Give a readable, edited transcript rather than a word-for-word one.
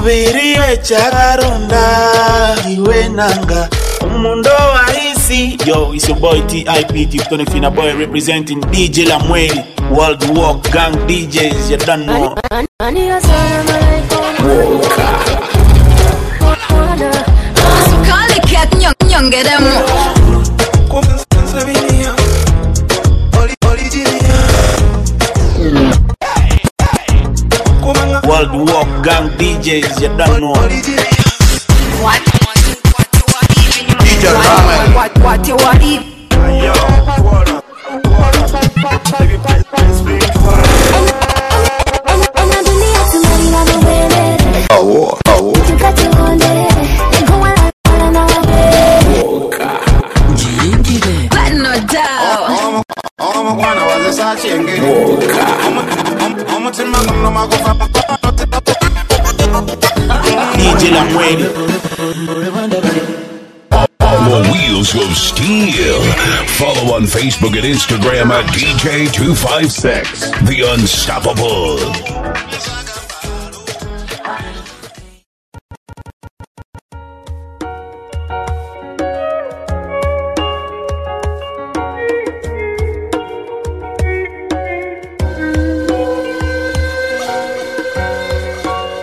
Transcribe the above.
Umubiri wechagaronda iwe nanga umundo warisi. Yo, it's your boy TIP, Tony Fina Boy, representing DJ Lamweli, World Walk Gang DJs, you don't know. World Walk Gang DJs, you don't know. What you want eat? DJ Lamweli. The wheels of steel. Follow on Facebook and Instagram at DJ256. The Unstoppable.